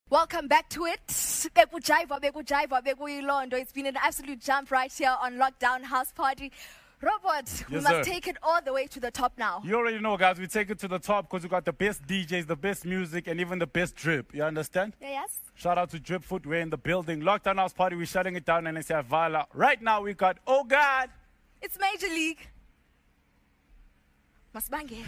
Welcome back to it. It's been an absolute jump right here on Lockdown House Party. Robert, we must take it all the way to the top now. You already know, guys. We take it to the top because we got the best DJs, the best music, and even the best drip. You understand? Yes. Shout out to Drip Footwear in the building. Lockdown House Party, we're shutting it down and it's at Vala. Right now, we got, oh God. It's Major League. Masbange.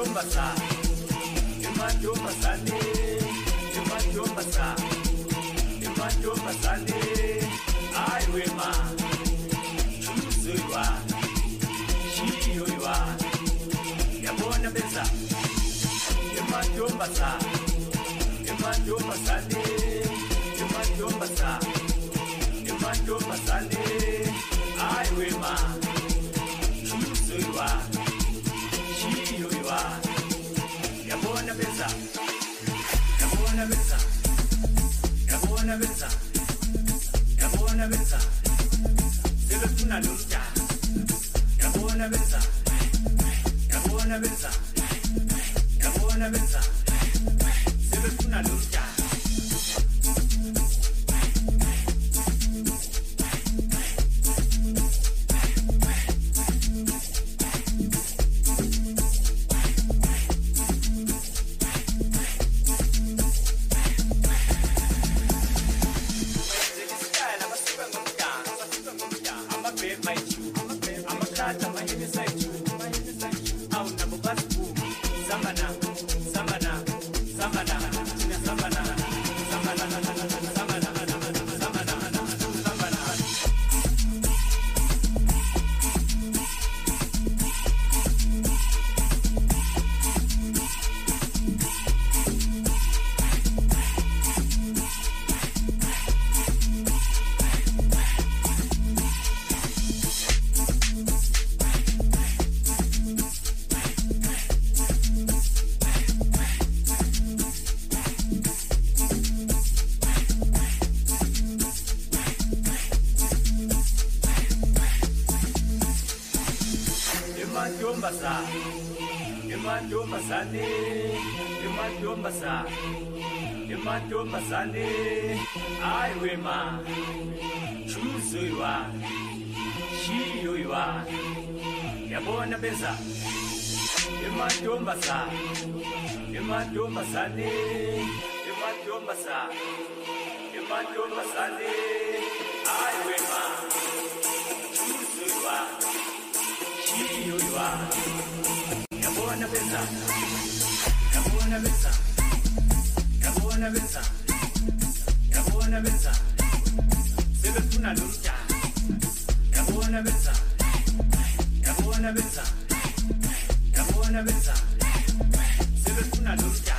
Emantombazane, aiwema, chuzoiwa, shiyoiwa, yabona beza. Emantombazane, emantombazane, emantombazane, aiwema, chuzoiwa, shiyoiwa, yabona beza, yabona beza. Yabona benza, sebefuna lumja. Yabona benza, sebefuna lumja.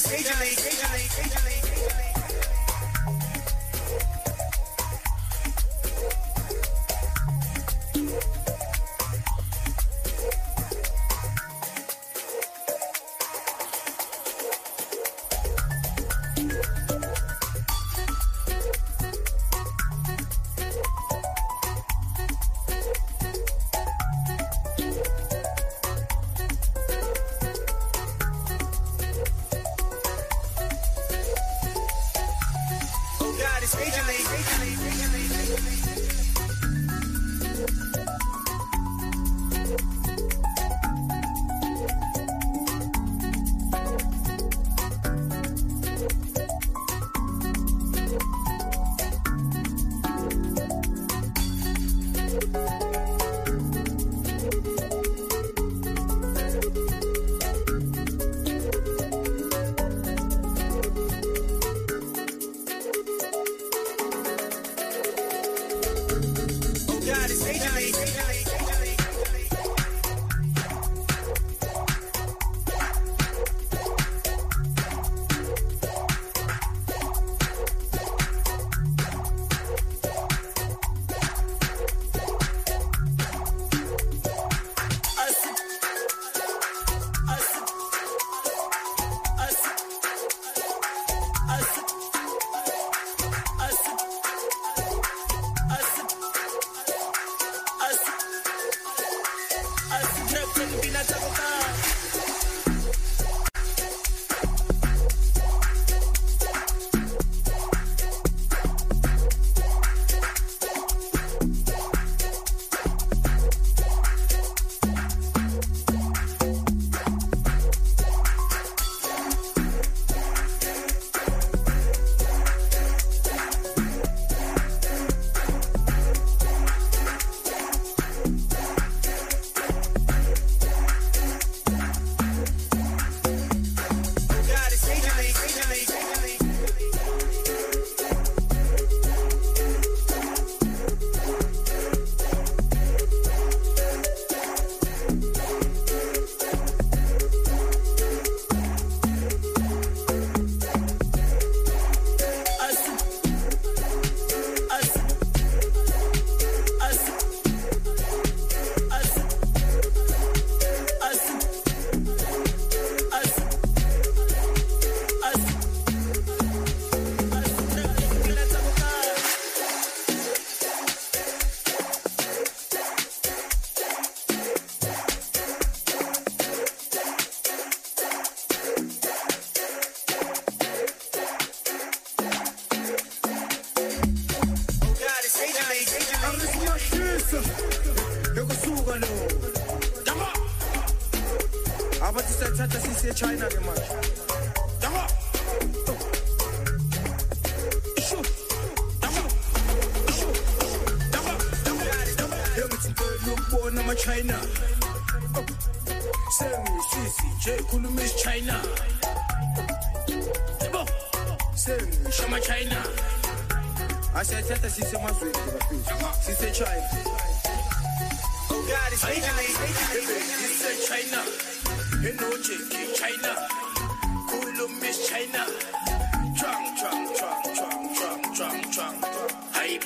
Abathatha sisi eChina ke manje. Yabo. Shu. Yabo. Shu. Yabo. Yebo lokubona ama China. Semi sisi je khuluma isiChina. Yebo. Semi shama China. Asathatha sisi emazweni bafika. Sisi eChina. Oh God, it's China. Hello, China. Cool Miss China. Trong. Hype.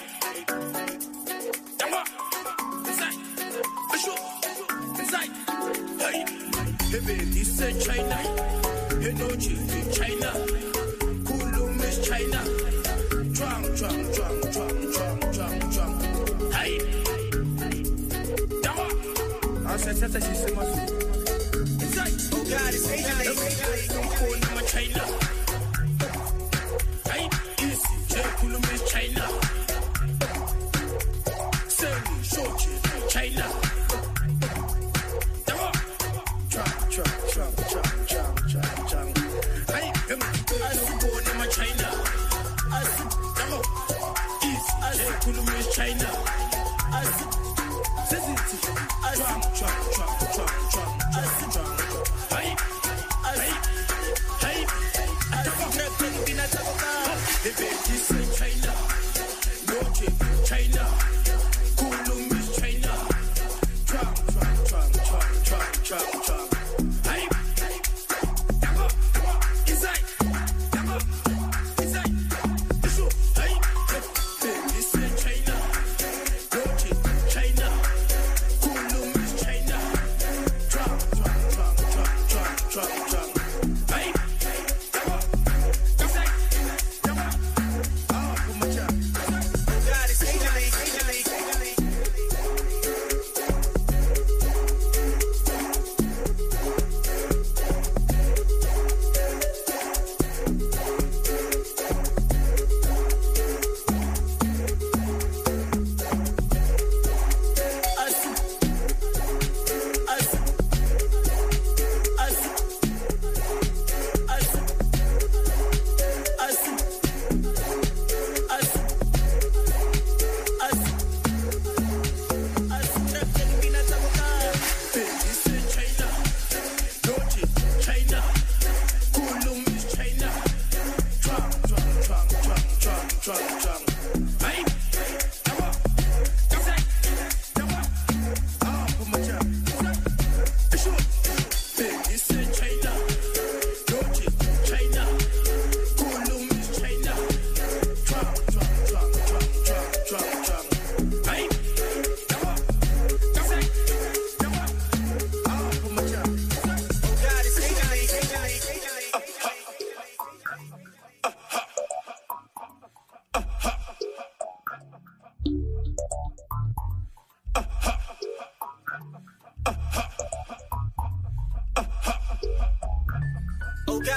Dama. Inside. Inside. Hype. Hey, this is China. Hello, China. Cool Miss China. Trong. Hype. Dama. Asathatha sisi emazweni. Oh God, it's China. Hey, easy, Jekulum is China. Semi, short, China. Trump. Hey, I support them China. I support easy, Jekulum is China. I support China, China, cool Miss China, Trump. Hey, inside,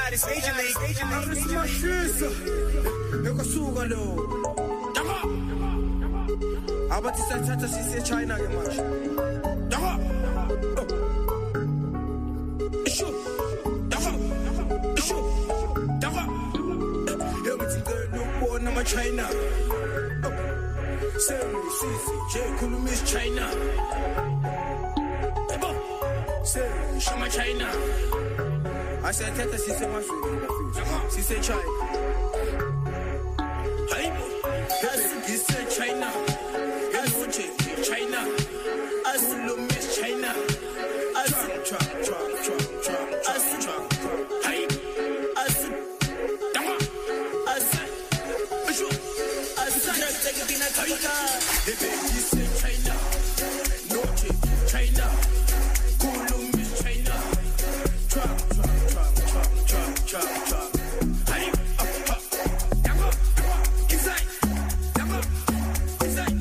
God is Major League. Arismashisa. Ekasuka lo. Dama. Abathi sathatha sise China ke manje. Dama. Isho. Dama. Isho. Dama. Yemithi ngeno bona ma China. Say sisi je khuluma is China. Say shama China. I said tata sise mazweni. Sise China. Hey, this is China. China. I still miss China. I still Trump. I still Trump. Hey, I still Dama. I still take it in a China. The baby say China. No China. Kulu miss China. Trump. Hey, Dama. Inside. Dama. Inside.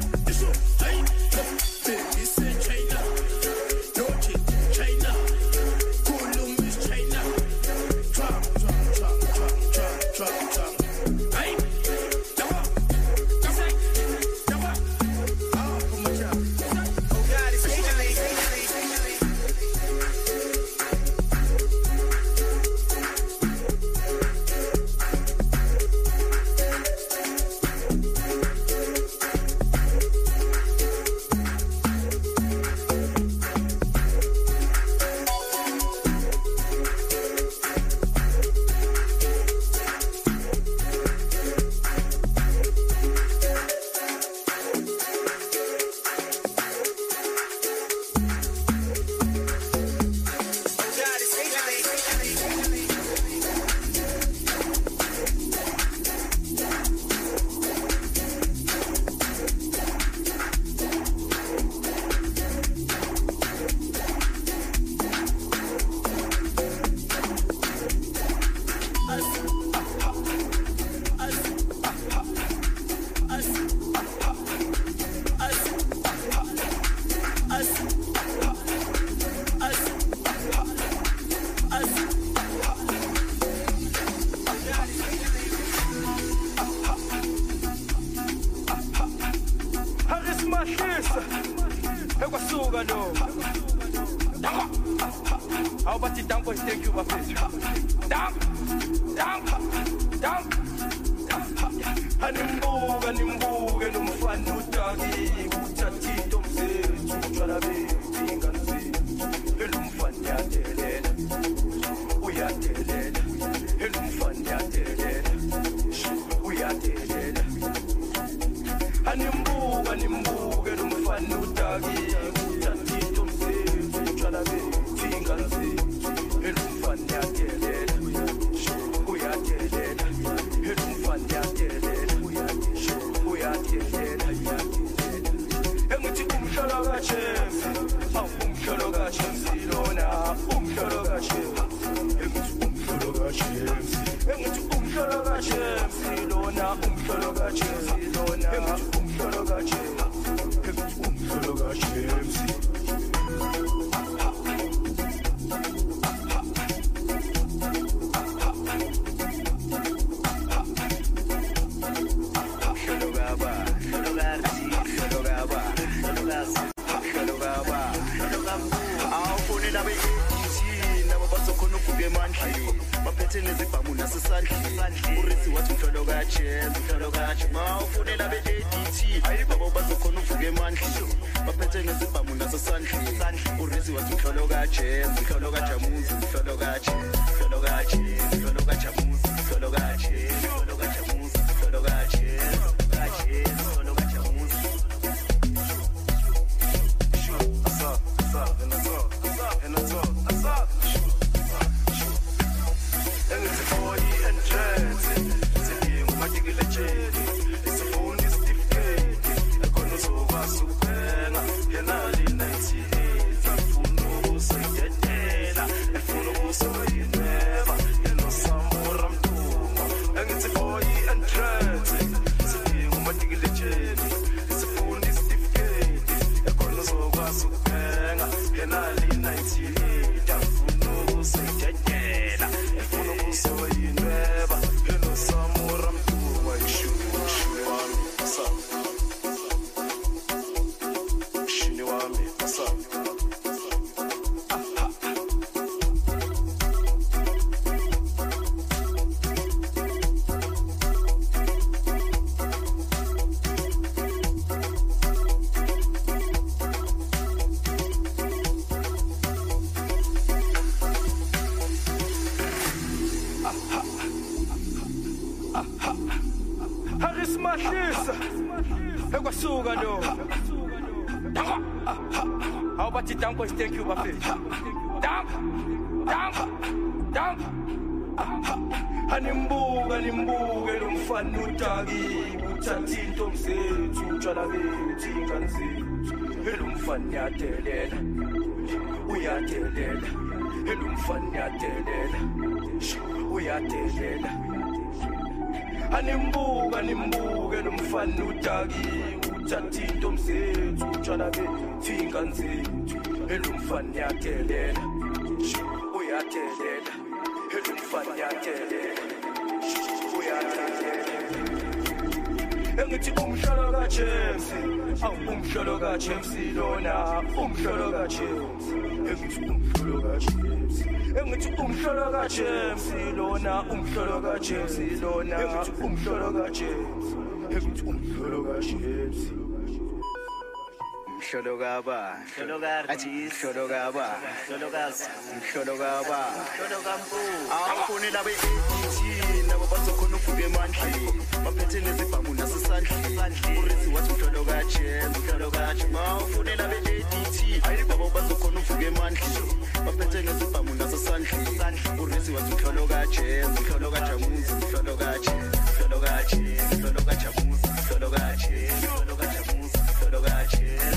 How about it down, boys? Thank you, my face. Down. Animbuga, numfano tagi, utatito mzetu, chalabe, tinganzi, elumfanya telele, uya telele, elumfanya telele, uya telele. Animbuga, numfano tagi, utatito mzetu, chalabe, tinganzi, elumfanya telele, uya telele, elumfanya telele. simahlisa ekwasuka lo how about it down boys thank you bafethu down animbuke lo mfana utaki uthatha into mzethu utshwala bethi ingane zethu lo mfana yadelela uyadelela lo mfana yadelela uyadelela animbuke lo mfana utaki uthatha into mzethu utshwala bethi ingane zethu lo mfana yadelela uyadelela lo mfana yadelela engithi umhlolo kaJames umhlolo kaJames lona umhlolo kaJames engithi umhlolo kaJames lona umhlolo kaJames lona engithi umhlolo kaJames umhlolo kaJames mhlolo kaba athi mhlolo kaba mhlolo kampu awufuni labe nabo bazokhona ukuvuka emandleni baphethe nezibhamu nasesandleni urisi wathi mhlolo kaJames mawufuni labe ADT nabo bazokhona ukuvuka emandleni baphethe nezibhamu nasesandleni urisi wathi mhlolo kaJames mhlolo kaJamuzi mhlolo kaJames mhlolo kaJames mhlolo kaJamuzi mhlolo kaJames mhlolo kaJamuzi mhlolo kaJames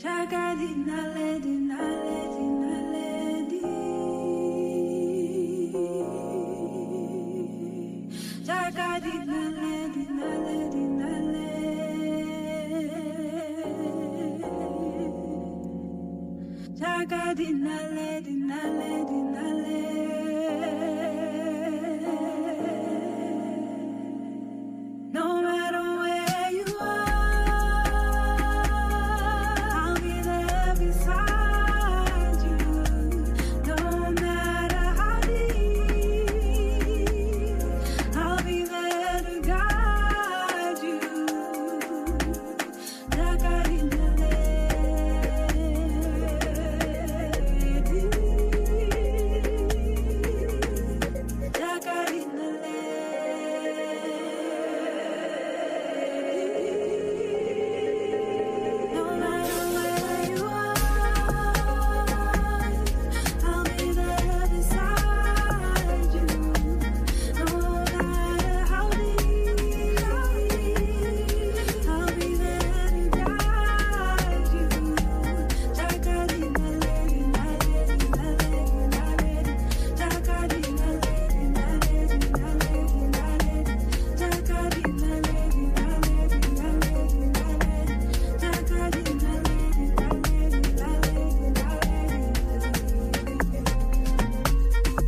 Chakadi naledi naledi naledi. Chakadi naledi naledi naledi. Chakadi naledi naledi naledi. No matter where you are, I'll be there beside you. No matter how deep, I'll be there to guide you. No matter where you are, I'll be there beside you. No matter how deep, I'll be there to guide you. Chakadi naledi naledi naledi naledi. Chakadi naledi naledi naledi naledi. Chakadi naledi naledi naledi naledi. Chakadi naledi naledi naledi naledi.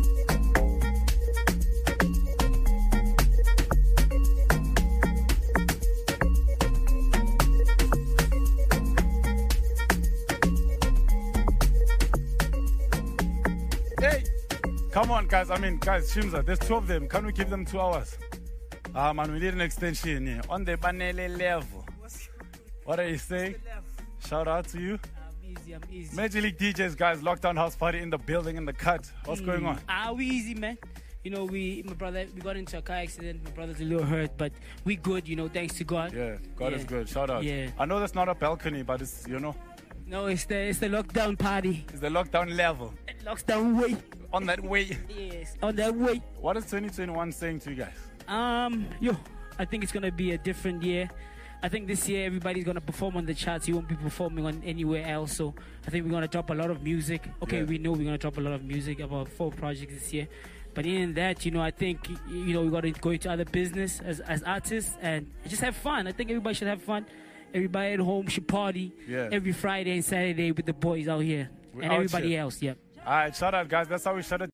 Hey, come on, guys. Guys, Shimza, there's 2 of them. Can we give them 2 hours? Man, we need an extension here. On the Banele level. What are you saying? Shout out to you. I'm easy. Major League DJs, guys. Lockdown House Party in the building, in the cut. What's going on? We easy, man. You know, my brother, we got into a car accident. My brother's a little hurt, but we good, you know, thanks to God. Yeah, God is good. Shout out. Yeah. I know that's not a balcony, but it's, No, it's the lockdown party. it's the lockdown level. Lockdown way. On that way. Yes, on that way. What is 2021 saying to you guys? I think it's gonna be a different year. I think this year everybody's gonna perform on the charts. You won't be performing on anywhere else. So I think we're gonna drop a lot of music. Okay, Yeah. we know we're gonna drop a lot of music, about 4 projects this year. But in that, I think we gotta go into other business as artists and just have fun. I think everybody should have fun. Everybody at home should party every Friday and Saturday with the boys out here We're and out everybody here. else. Yeah. All right, shout out, guys. That's how we shut it